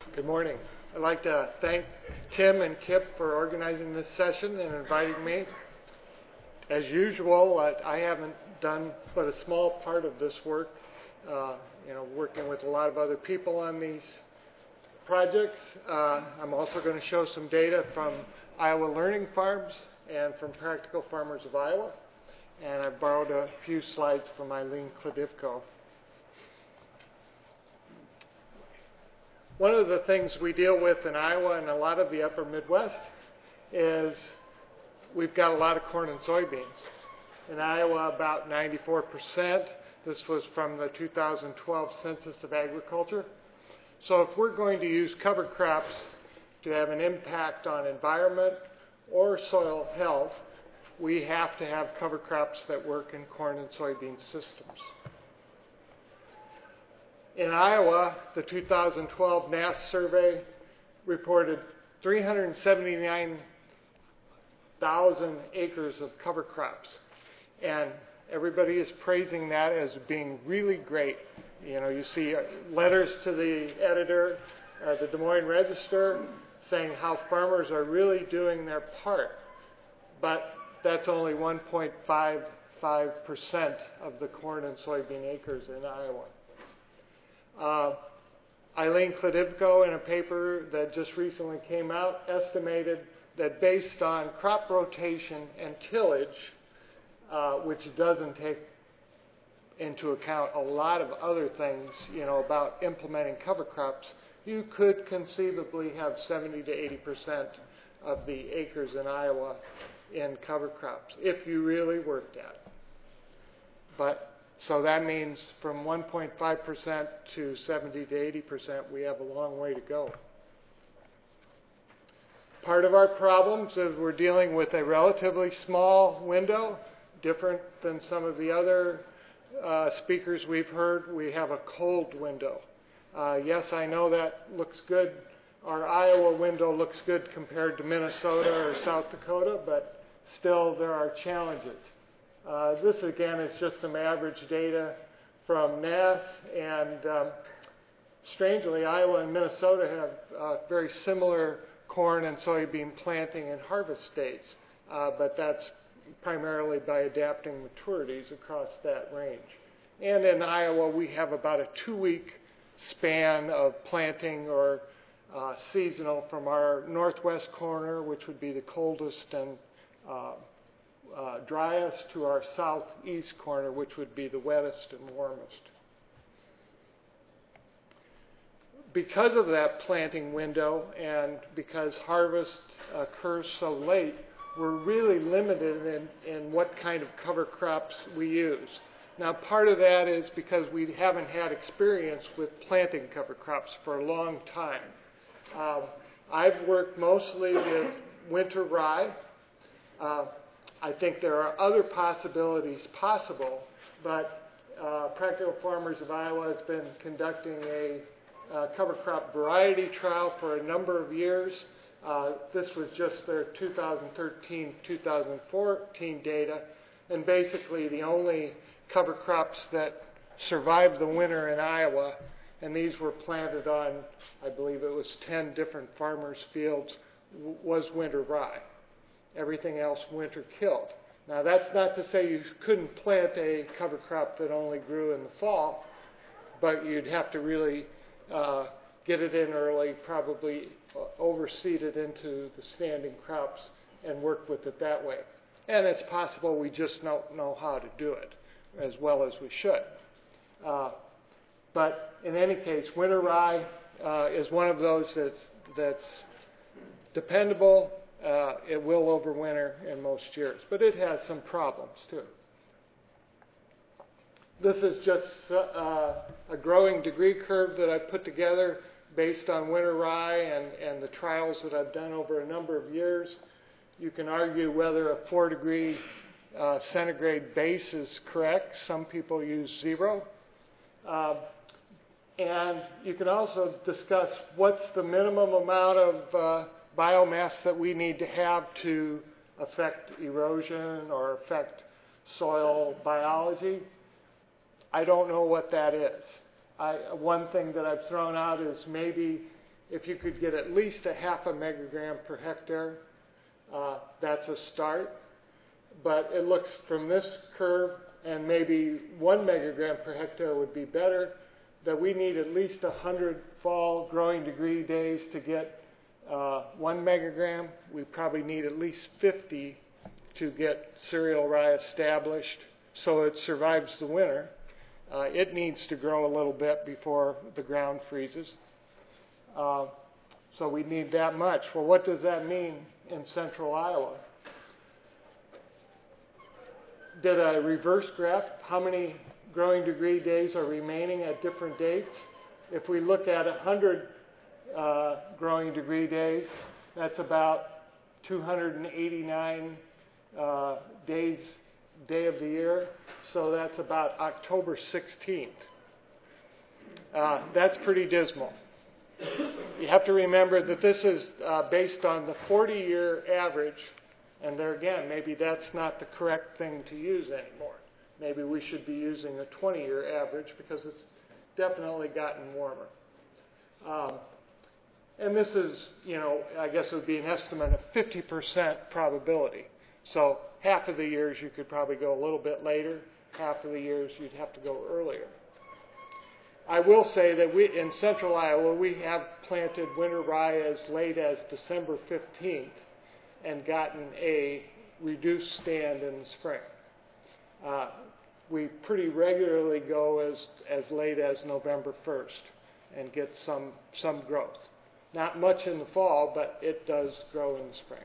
Good morning. I'd like to thank Tim and Kip for organizing this session and inviting me. As usual, I haven't done but a small part of this work, working with a lot of other people on these projects. I'm also going to show some data from Iowa Learning Farms and from Practical Farmers of Iowa. And I borrowed a few slides from Eileen Kladivko. One of the things we deal with in Iowa and a lot of the upper Midwest is we've got a lot of corn and soybeans. In Iowa, about 94%. This was from the 2012 Census of Agriculture. So if we're going to use cover crops to have an impact on environment or soil health, we have to have cover crops that work in corn and soybean systems. In Iowa, the 2012 NASS survey reported 379,000 acres of cover crops. And everybody is praising that as being really great. You see letters to the editor of the Des Moines Register saying how farmers are really doing their part. But that's only 1.55% of the corn and soybean acres in Iowa. Eileen Kladivko, in a paper that just recently came out, estimated that based on crop rotation and tillage, which doesn't take into account a lot of other things, about implementing cover crops, you could conceivably have 70 to 80% of the acres in Iowa in cover crops, if you really worked at it. So that means from 1.5% to 70 to 80%, we have a long way to go. Part of our problems is we're dealing with a relatively small window, different than some of the other speakers we've heard. We have a cold window. Yes, I know that looks good. Our Iowa window looks good compared to Minnesota or South Dakota, but still there are challenges. This, again, is just some average data from NASS, and strangely, Iowa and Minnesota have very similar corn and soybean planting and harvest dates, but that's primarily by adapting maturities across that range. And in Iowa, we have about a 2-week span of planting or seasonal from our northwest corner, which would be the coldest and driest, to our southeast corner, which would be the wettest and warmest. Because of that planting window and because harvest occurs so late, we're really limited in what kind of cover crops we use. Now, part of that is because we haven't had experience with planting cover crops for a long time. I've worked mostly with winter rye. I think there are other possibilities possible, but Practical Farmers of Iowa has been conducting a cover crop variety trial for a number of years. This was just their 2013-2014 data, and basically the only cover crops that survived the winter in Iowa, and these were planted on, I believe it was 10 different farmers' fields, was winter rye. Everything else winter killed. Now, that's not to say you couldn't plant a cover crop that only grew in the fall, but you'd have to really get it in early, probably overseed it into the standing crops and work with it that way. And it's possible we just don't know how to do it as well as we should. But in any case, winter rye is one of those that's dependable. It will overwinter in most years, but it has some problems too. This is just a growing degree curve that I put together based on winter rye and the trials that I've done over a number of years. You can argue whether a 4-degree centigrade base is correct. Some people use 0. And you can also discuss what's the minimum amount of biomass that we need to have to affect erosion or affect soil biology. I don't know what that is. One thing that I've thrown out is maybe If you could get at least a half a megagram per hectare, that's a start. But it looks from this curve, and maybe 1 megagram per hectare would be better, that we need at least 100 fall growing degree days to get 1 megagram. We probably need at least 50 to get cereal rye established so it survives the winter. It needs to grow a little bit before the ground freezes. So we need that much. Well, what does that mean in central Iowa? Did a reverse graph how many growing degree days are remaining at different dates. If we look at 100 growing degree days, that's about 289 day of the year. So that's about October 16th. That's pretty dismal. You have to remember that this is based on the 40-year average, and there again, maybe that's not the correct thing to use anymore. Maybe we should be using a 20-year average because it's definitely gotten warmer. And this is, I guess it would be an estimate of 50% probability. So half of the years you could probably go a little bit later, half of the years you'd have to go earlier. I will say that in central Iowa, we have planted winter rye as late as December 15th and gotten a reduced stand in the spring. We pretty regularly go as late as November 1st and get some growth. Not much in the fall, but it does grow in the spring.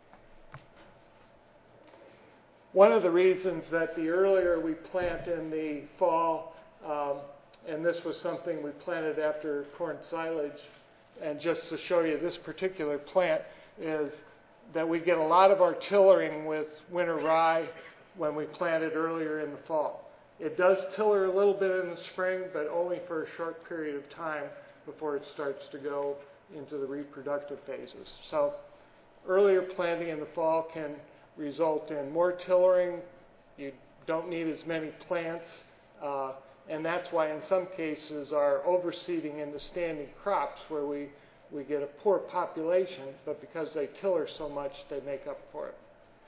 One of the reasons that the earlier we plant in the fall, and this was something we planted after corn silage, and just to show you this particular plant, is that we get a lot of our tillering with winter rye when we plant it earlier in the fall. It does tiller a little bit in the spring, but only for a short period of time before it starts to go into the reproductive phases. So earlier planting in the fall can result in more tillering. You don't need as many plants. And that's why in some cases our overseeding in the standing crops where we get a poor population, but because they tiller so much, they make up for it.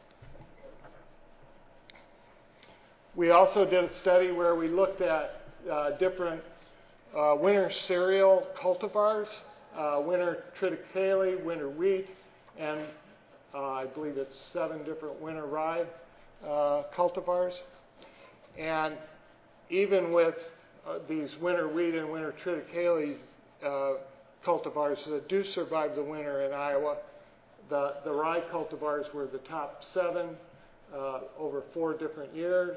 We also did a study where we looked at different winter cereal cultivars, winter triticale, winter wheat, and I believe it's 7 different winter rye cultivars. And even with these winter wheat and winter triticale cultivars that do survive the winter in Iowa, the rye cultivars were the top 7 over 4 different years.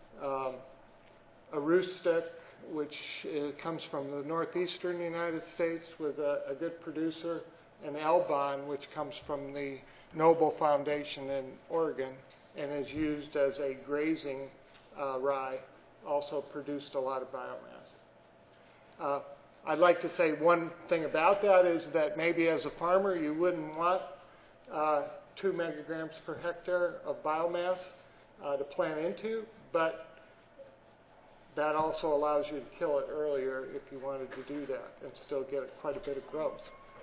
Aroostook, which comes from the northeastern United States with a good producer, and Elbon, which comes from the Noble Foundation in Oregon and is used as a grazing rye, also produced a lot of biomass. I'd like to say one thing about that is that maybe as a farmer you wouldn't want 2 megagrams per hectare of biomass to plant into, but that also allows you to kill it earlier if you wanted to do that and still get quite a bit of growth.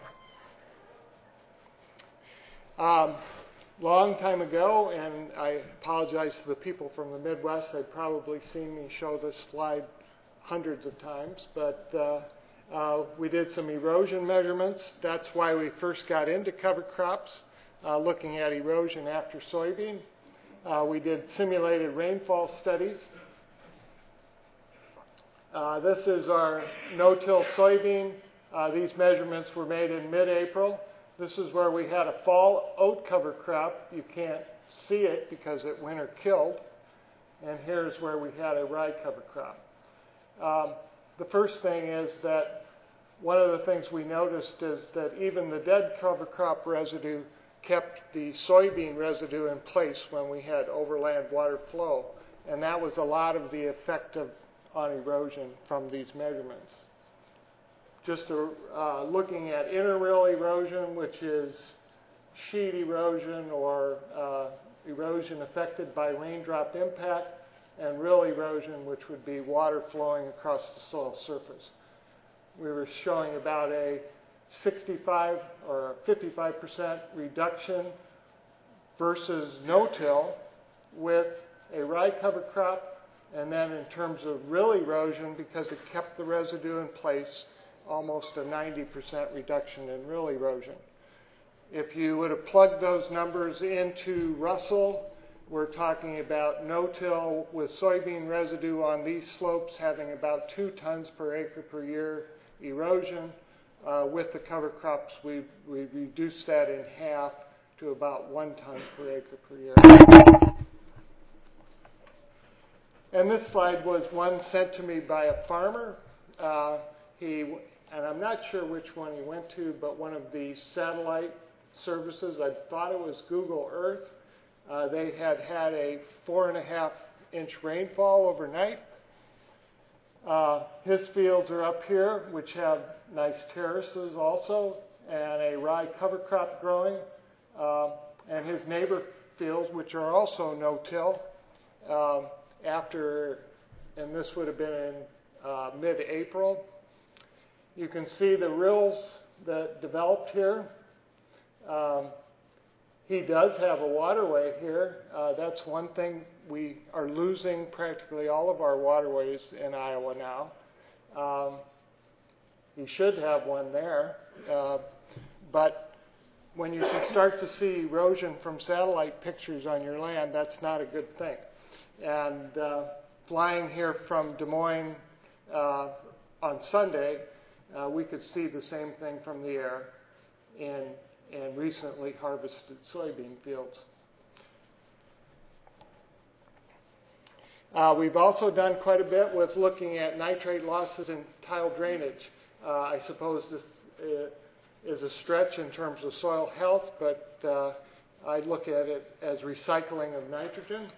Long time ago, and I apologize to the people from the Midwest, they've probably seen me show this slide hundreds of times, but we did some erosion measurements. That's why we first got into cover crops, looking at erosion after soybean. We did simulated rainfall studies. This is our no-till soybean. These measurements were made in mid-April. This is where we had a fall oat cover crop. You can't see it because it winter killed. And here's where we had a rye cover crop. The first thing is that one of the things we noticed is that even the dead cover crop residue kept the soybean residue in place when we had overland water flow. And that was a lot of the effect on erosion from these measurements. Just looking at interrill erosion, which is sheet erosion or erosion affected by raindrop impact, and rill erosion, which would be water flowing across the soil surface. We were showing about a 65 or 55% reduction versus no-till with a rye cover crop, and then in terms of rill erosion, because it kept the residue in place, almost a 90% reduction in rill erosion. If you would have plugged those numbers into Russell, we're talking about no-till with soybean residue on these slopes having about 2 tons per acre per year erosion. With the cover crops, we reduced that in half to about 1 ton per acre per year. And this slide was one sent to me by a farmer. And I'm not sure which one he went to, but one of the satellite services, I thought it was Google Earth. They had a 4.5-inch rainfall overnight. His fields are up here, which have nice terraces also, and a rye cover crop growing. And his neighbor fields, which are also no-till, and this would have been in mid-April. You can see the rills that developed here. He does have a waterway here. That's one thing. We are losing practically all of our waterways in Iowa now. He should have one there. But when you can start to see erosion from satellite pictures on your land, that's not a good thing. And flying here from Des Moines on Sunday, we could see the same thing from the air in recently harvested soybean fields. We've also done quite a bit with looking at nitrate losses in tile drainage. I suppose this is a stretch in terms of soil health, but I look at it as recycling of nitrogen.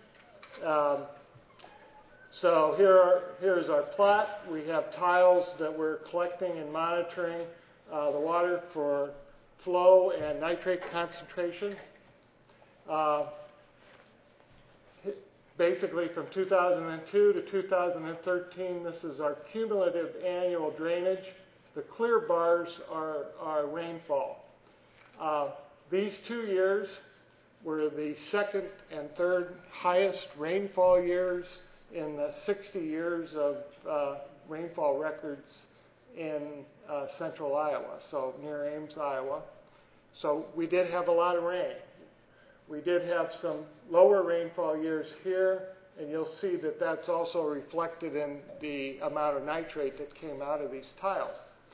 So here's our plot. We have tiles that we're collecting and monitoring the water for flow and nitrate concentration. Basically from 2002 to 2013, this is our cumulative annual drainage. The clear bars are rainfall. These 2 years were the second and third highest rainfall years in the 60 years of rainfall records in central Iowa, so near Ames, Iowa. So we did have a lot of rain. We did have some lower rainfall years here, and you'll see that that's also reflected in the amount of nitrate that came out of these tiles.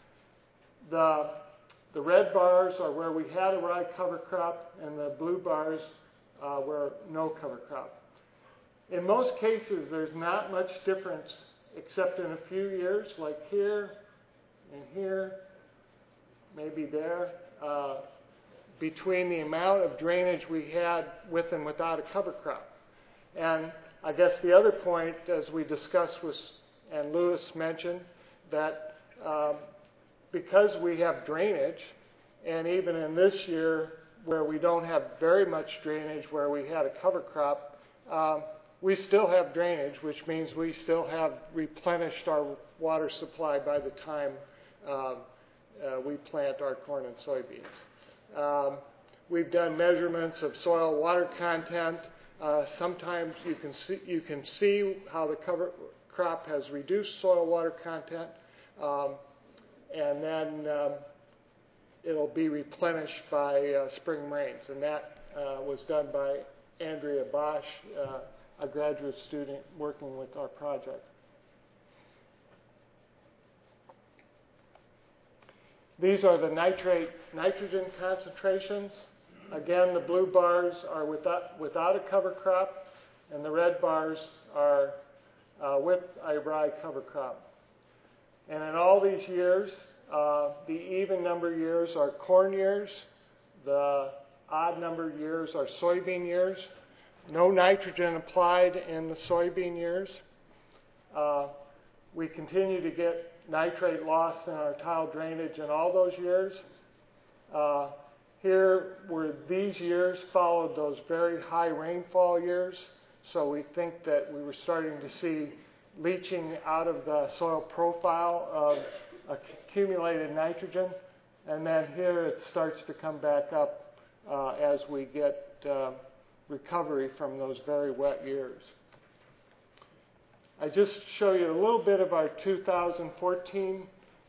The red bars are where we had a rye cover crop, and the blue bars were no cover crop. In most cases, there's not much difference except in a few years, like here and here, maybe there, between the amount of drainage we had with and without a cover crop. And I guess the other point, as we discussed and Lewis mentioned, that because we have drainage, and even in this year where we don't have very much drainage where we had a cover crop, we still have drainage, which means we still have replenished our water supply by the time we plant our corn and soybeans. We've done measurements of soil water content. Sometimes you can see how the cover crop has reduced soil water content, and then it'll be replenished by spring rains. And that was done by Andrea Bosch, a graduate student working with our project. These are the nitrogen concentrations. Again, the blue bars are without a cover crop, and the red bars are with a rye cover crop. And in all these years, the even number years are corn years. The odd number years are soybean years. No nitrogen applied in the soybean years. We continue to get nitrate loss in our tile drainage in all those years. Here were these years followed those very high rainfall years. So we think that we were starting to see leaching out of the soil profile of accumulated nitrogen. And then here it starts to come back up as we get recovery from those very wet years. I just show you a little bit of our 2014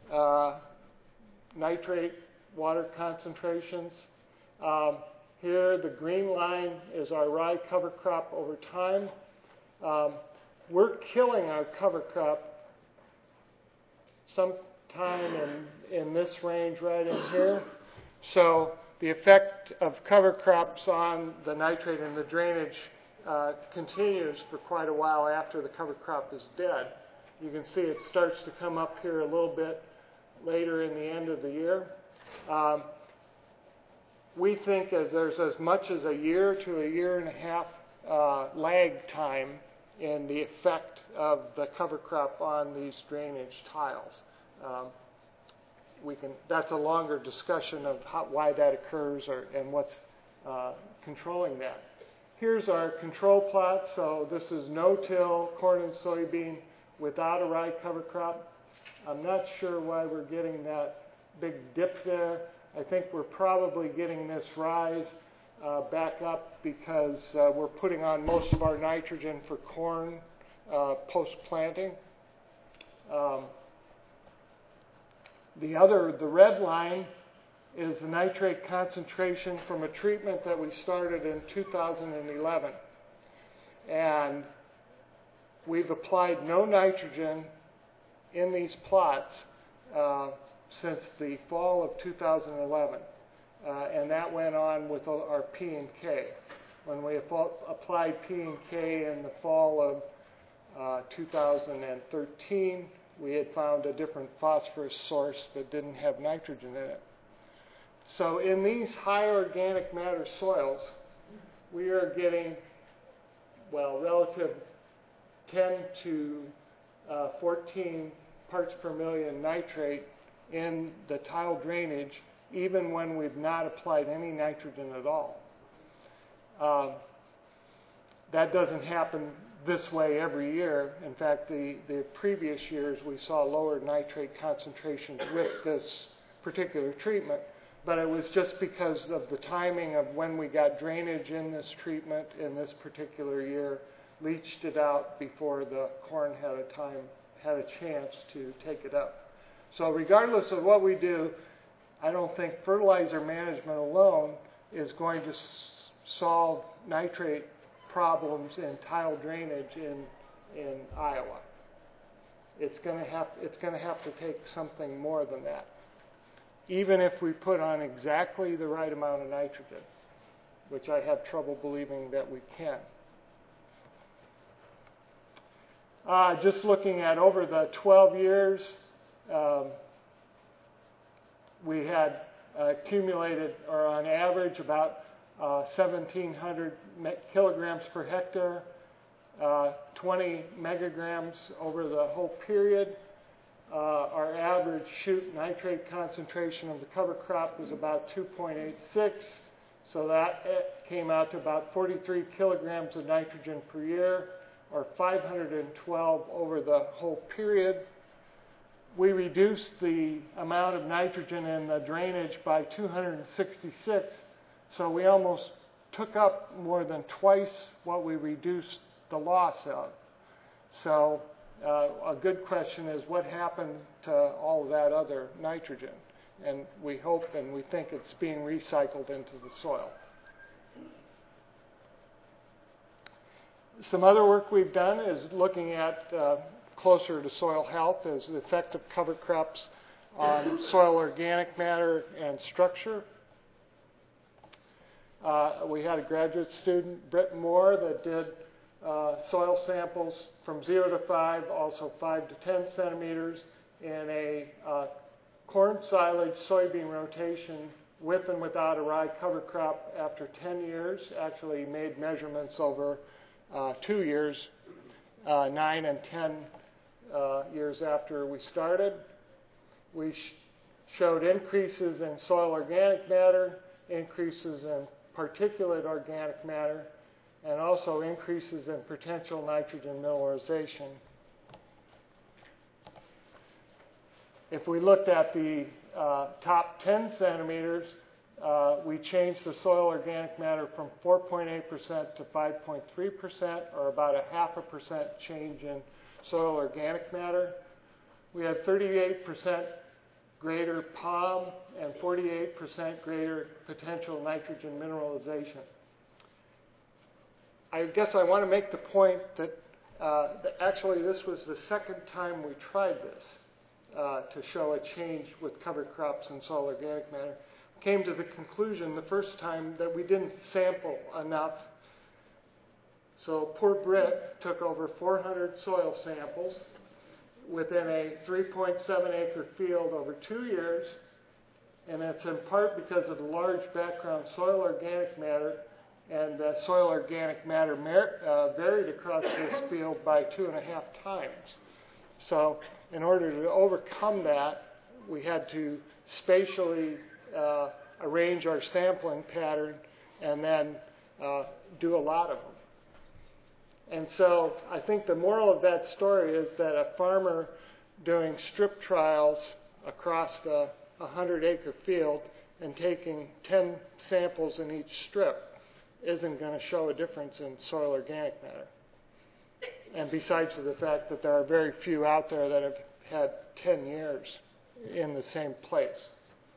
nitrate water concentrations. Here the green line is our rye cover crop over time. We're killing our cover crop sometime in this range right in here. So the effect of cover crops on the nitrate and the drainage continues for quite a while after the cover crop is dead. You can see it starts to come up here a little bit later in the end of the year. We think there's as much as a year to a year and a half lag time in the effect of the cover crop on these drainage tiles. That's a longer discussion of why that occurs and what's controlling that. Here's our control plot. So this is no-till corn and soybean without a rye cover crop. I'm not sure why we're getting that big dip there. I think we're probably getting this rise back up because we're putting on most of our nitrogen for corn post-planting. The red line is the nitrate concentration from a treatment that we started in 2011. And we've applied no nitrogen in these plots since the fall of 2011. And that went on with our P and K. When we applied P and K in the fall of 2013, we had found a different phosphorus source that didn't have nitrogen in it. So in these high organic matter soils, we are getting, relative 10 to 14 parts per million nitrate in the tile drainage, even when we've not applied any nitrogen at all. That doesn't happen this way every year. In fact, the previous years we saw lower nitrate concentrations with this particular treatment, but it was just because of the timing of when we got drainage in this treatment in this particular year, leached it out before the corn had a chance to take it up. So regardless of what we do, I don't think fertilizer management alone is going to solve nitrate problems in tile drainage in Iowa. It's going to have to take something more than that, even if we put on exactly the right amount of nitrogen, which I have trouble believing that we can. Just looking at over the 12 years, we had accumulated, or on average, about 1,700 kilograms per hectare, 20 megagrams over the whole period. Our average shoot nitrate concentration of the cover crop was about 2.86, so that came out to about 43 kilograms of nitrogen per year, or 512 over the whole period. We reduced the amount of nitrogen in the drainage by 266, so we almost took up more than twice what we reduced the loss of. So a good question is what happened to all of that other nitrogen? And we hope and we think it's being recycled into the soil. Some other work we've done is looking at closer to soil health is the effect of cover crops on soil organic matter and structure. We had a graduate student, Britt Moore, that did soil samples from 0 to 5, also 5 to 10 centimeters, in a corn silage soybean rotation with and without a rye cover crop after 10 years. Actually made measurements over 2 years, 9 and 10 years after we started. We showed increases in soil organic matter, increases in particulate organic matter, and also increases in potential nitrogen mineralization. If we looked at the top 10 centimeters, we changed the soil organic matter from 4.8% to 5.3%, or about a 0.5% change in soil organic matter. We had 38% greater POM and 48% greater potential nitrogen mineralization. I guess I want to make the point that actually this was the second time we tried this to show a change with cover crops and soil organic matter. Came to the conclusion the first time that we didn't sample enough. So poor Britt took over 400 soil samples within a 3.7 acre field over 2 years, and it's in part because of the large background soil organic matter, and that soil organic matter varied across this field by 2.5 times. So in order to overcome that, we had to spatially arrange our sampling pattern and then do a lot of them. And so I think the moral of that story is that a farmer doing strip trials across the 100-acre field and taking 10 samples in each strip isn't going to show a difference in soil organic matter. And besides the fact that there are very few out there that have had 10 years in the same place.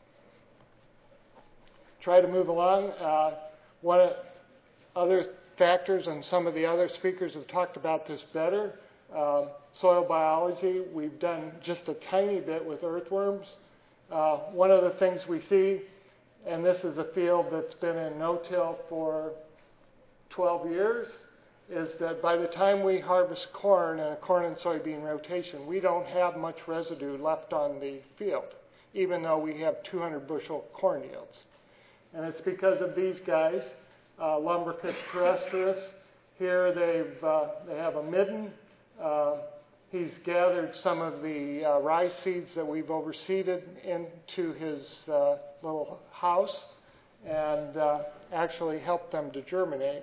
Try to move along. One of other factors, and some of the other speakers have talked about this better, soil biology. We've done just a tiny bit with earthworms. One of the things we see, and this is a field that's been in no-till for 12 years, is that by the time we harvest corn in a corn and soybean rotation, we don't have much residue left on the field, even though we have 200 bushel corn yields. And it's because of these guys, Lumbricus terrestris. Here they have a midden. He's gathered some of the rye seeds that we've overseeded into his little house and actually helped them to germinate.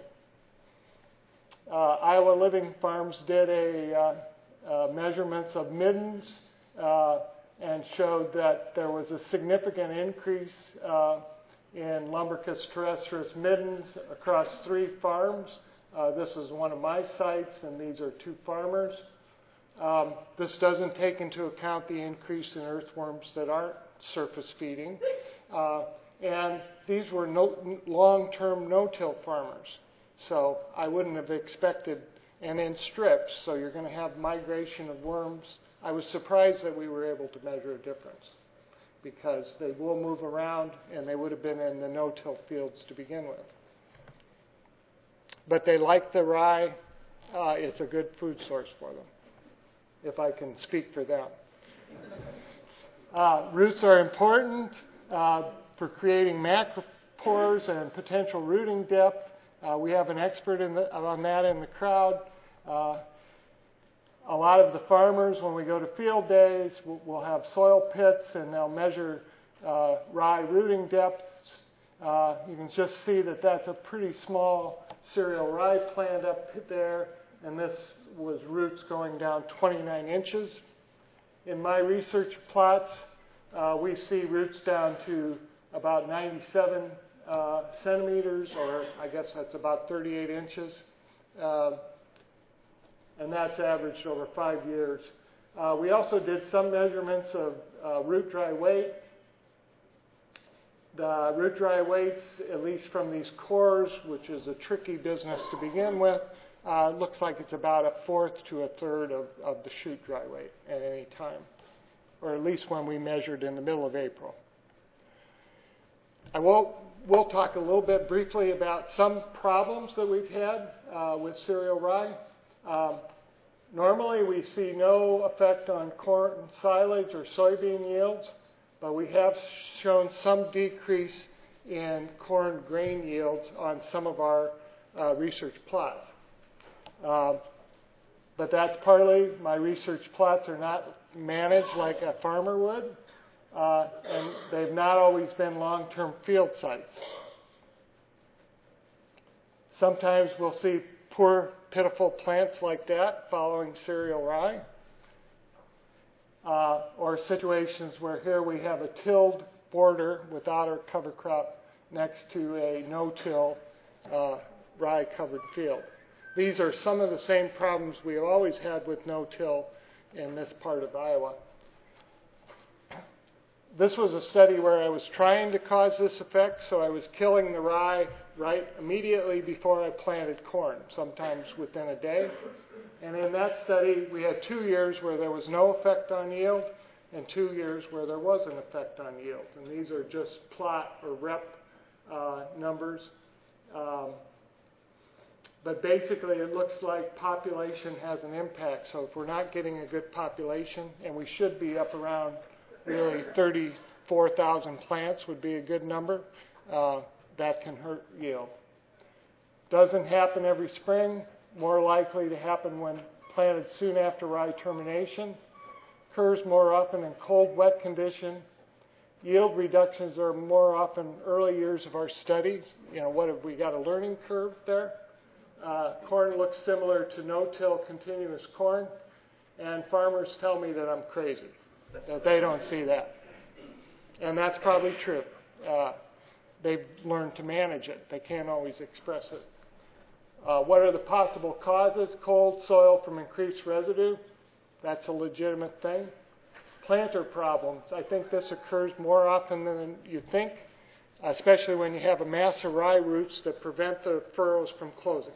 Iowa Living Farms did a measurements of middens and showed that there was a significant increase in Lumbricus terrestris middens across 3 farms. This is one of my sites, and these are 2 farmers. This doesn't take into account the increase in earthworms that aren't surface feeding. And these were long-term no-till farmers. So I wouldn't have expected, and in strips, so you're going to have migration of worms. I was surprised that we were able to measure a difference because they will move around and they would have been in the no-till fields to begin with. But they like the rye. It's a good food source for them, if I can speak for them. Roots are important for creating macropores and potential rooting depth. We have an expert on that in the crowd. A lot of the farmers, when we go to field days, will have soil pits and they'll measure rye rooting depths. You can just see that that's a pretty small cereal rye plant up there, and this was roots going down 29 inches. In my research plots, we see roots down to about 97 centimeters, or I guess that's about 38 inches. And that's averaged over 5 years. We also did some measurements of root dry weight. The root dry weights, at least from these cores, which is a tricky business to begin with, looks like it's about 1/4 to 1/3 of the shoot dry weight at any time, or at least when we measured in the middle of April. We'll talk a little bit briefly about some problems that we've had with cereal rye. Normally we see no effect on corn silage or soybean yields, but we have shown some decrease in corn grain yields on some of our research plots. But that's partly my research plots are not managed like a farmer would, and they've not always been long-term field sites. Sometimes we'll see poor, pitiful plants like that following cereal rye. or situations where here we have a tilled border without our cover crop next to a no-till rye covered field. These are some of the same problems we have always had with no-till in this part of Iowa. This was a study where I was trying to cause this effect, so I was killing the rye right immediately before I planted corn, sometimes within a day. And in that study, we had 2 years where there was no effect on yield and 2 years where there was an effect on yield. And these are just plot or rep numbers. But basically, it looks like population has an impact. So if we're not getting a good population, and we should be up around really 34,000 plants would be a good number, that can hurt yield. Doesn't happen every spring. More likely to happen when planted soon after rye termination. Occurs more often in cold, wet condition. Yield reductions are more often early years of our studies. What have we got, a learning curve there? Corn looks similar to no-till continuous corn, and farmers tell me that I'm crazy, that they don't see that. And that's probably true. They've learned to manage it. They can't always express it. What are the possible causes? Cold soil from increased residue. That's a legitimate thing. Planter problems. I think this occurs more often than you think, especially when you have a mass of rye roots that prevent the furrows from closing.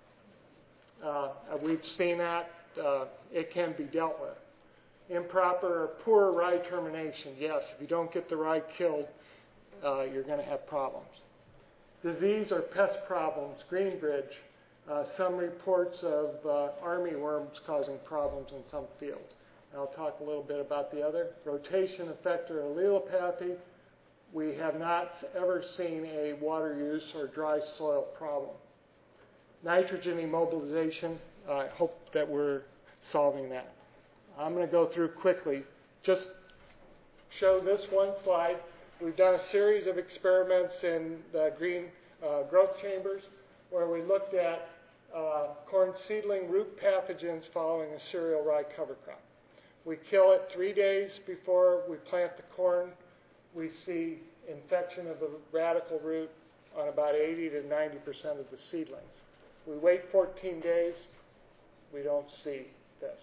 We've seen that. It can be dealt with. Improper or poor rye termination. Yes, if you don't get the rye killed, you're going to have problems. Disease or pest problems. Greenbridge. Some reports of armyworms causing problems in some fields. I'll talk a little bit about the other. Rotation effect or allelopathy. We have not ever seen a water use or dry soil problem. Nitrogen immobilization. I hope that we're solving that. I'm going to go through quickly. Just show this one slide. We've done a series of experiments in the green growth chambers where we looked at corn seedling root pathogens following a cereal rye cover crop. We kill it 3 days before we plant the corn. We see infection of the radical root on about 80 to 90% of the seedlings. We wait 14 days. We don't see this.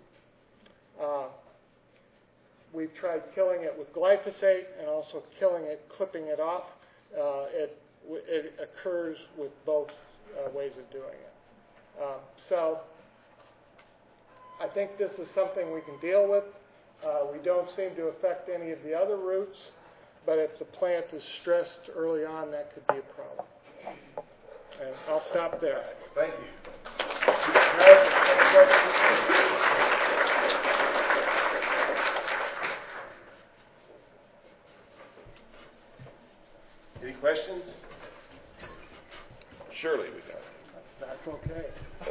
We've tried killing it with glyphosate and also killing it, clipping it off. It occurs with both ways of doing it. So I think this is something we can deal with. We don't seem to affect any of the other roots, but if the plant is stressed early on, that could be a problem. And I'll stop there. Thank you. Any questions? Surely we can. That's okay.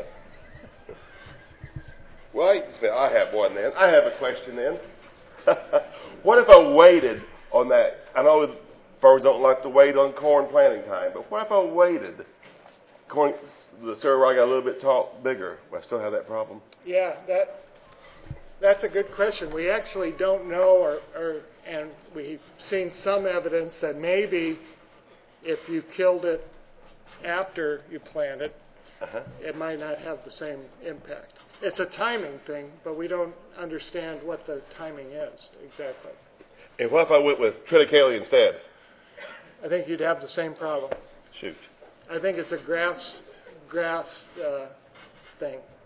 Well, I have one then. I have a question then. What if I waited on that? I know farmers don't like to wait on corn planting time, but what if I waited? The cereal rye got a little bit bigger. Will I still have that problem? Yeah, that's a good question. We actually don't know, and we've seen some evidence that maybe if you killed it after you planted, it might not have the same impact. It's a timing thing, but we don't understand what the timing is exactly. And what if I went with triticale instead? I think you'd have the same problem. Shoot. I think it's a grass thing.